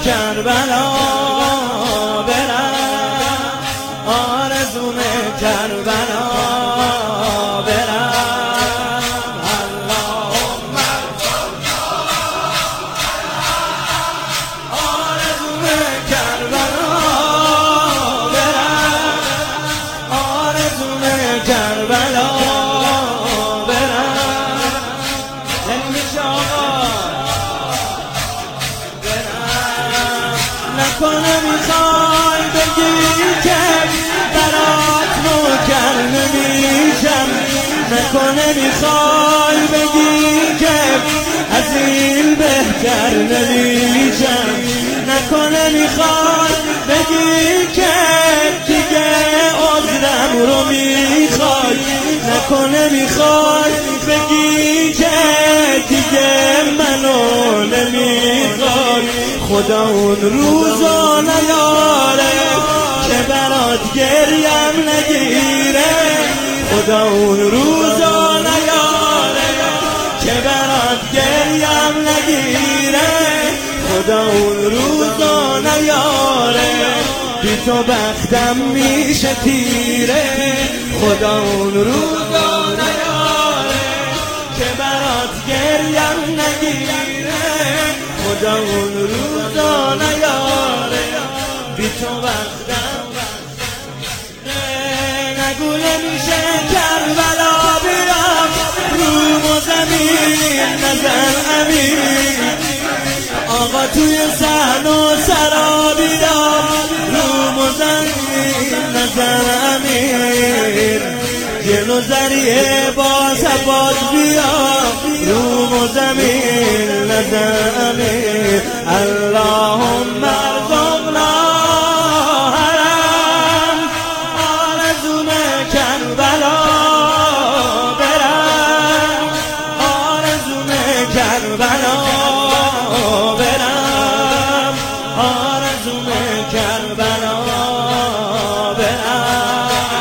کربلا برم، آرزوم کربلا برم. اللهم آرزوم کربلا برم، آرزوم کربلا برم. نکنه میخوای بگی که برات نوکر نمیشم، نکنه میخوای بگی که از این بهتر نمیشم، نکنه میخوای بگی که دیگه عذرم رو میخوای، نکنه میخوای بگی که دیگه منو نمیخوای. خدا اون روزا نیاره که برات گریم نگیره، خدا اون روزا نیاره که برات گریم نگیره، خدا اون روزا نیاره بی تو بختم میشه تیره، خدا اون روزا نیاره که برات گریم نگیره، خدا اون روزا نیاره بی تو وقتم. نگو نمیشه کربلا بیام روم و زمین نزن امین، آقا توی صحن و سرا بیام روم و زمین نزن امین، جلو ذریعه با ثبات بیام روم و زمین نزن امین. اللهم ارزقنا حرم، آرزوم کربلا برم، آرزوم کربلا برم، آرزوم کربلا برم.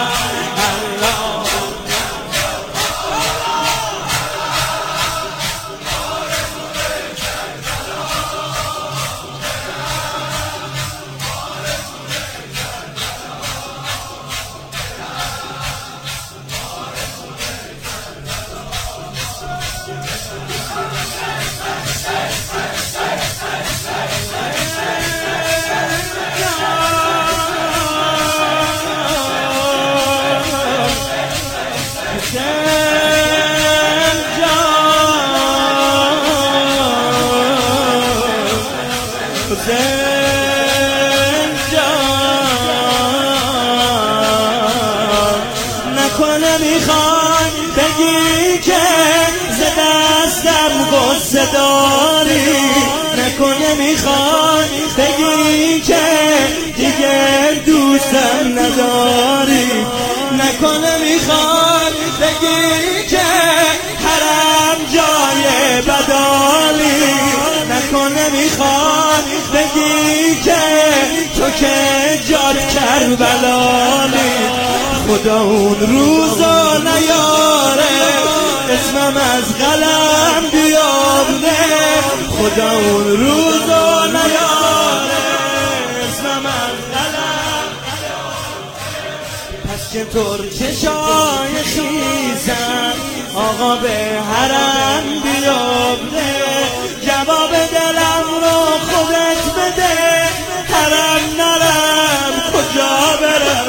نکنه میخوای بگی که ز دستم غصه داری، نکنه میخوای بگی که دیگه دوستم نداری، نکنه میخوای بگی که حرم جای بدالی، نکنه میخوای بگی که تو که جاد کربلالی، خدا اون روزا نیاره اسمم از قلم بیابده، خدا اون روزا نیاره اسمم از قلم بیابده. پس چطور چشای خیزم آقا به حرم بیابده، جواب دلم رو خودت بده، حرم نرم کجا برم،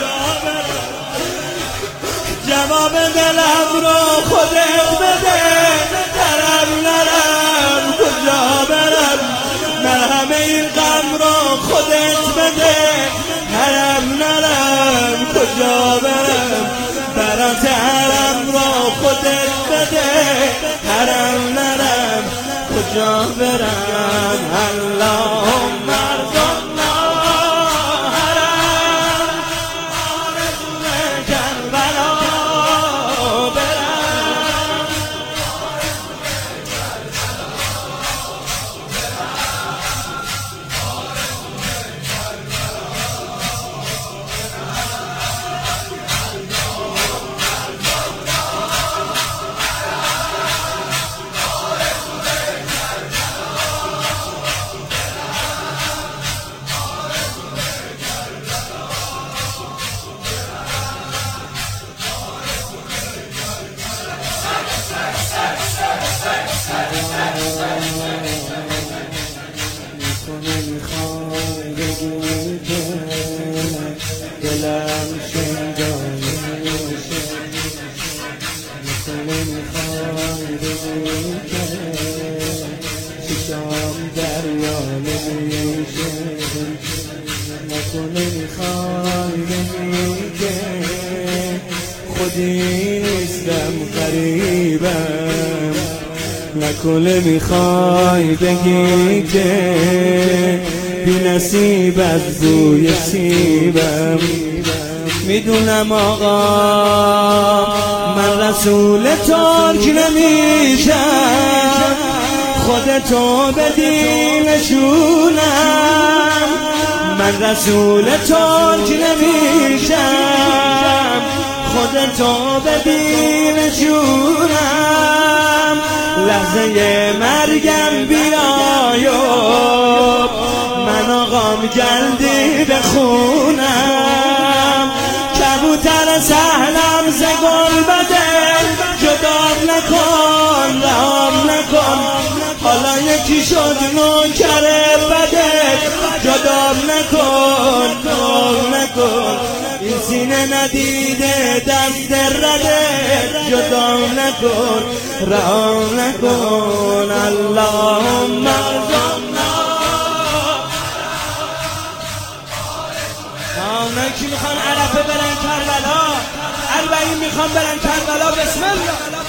جواب دلم رو خودت بده، حرم نرم کجا برم، مرهم این غم رو خودت بده، حرم نرم کجا برم، برات حرم رو خودت بده، حرم نرم کجا برم. اللهم ارزقنا حرم، آرزوم کربلا برم. نمیخوای بگی که دلم شنگای تو نمیخوای بگی که چشام دریا نمیشه تو نمیخوای بگی که خودی نیستم غریبم نکنه میخوای بگی که بی نصیب از بوی سیبم میدونم آقا من رسول ترک نمیشم خودتو بدی نشونم من رسول ترک نمیشم خودتو بدی نشونم لحظه مرگم بیایو من آقام جلدی بخونم کبوتر سهلم ز گلبده جدام نکن رهام نکن حالا یکی شد نوکر بده جدام نکن این سینه ندیده دست رده جدام نکن رهام نکن اللهم اونایی که میخوان عرفه برن کربلا 40 میخوان برن کربلا بسم الله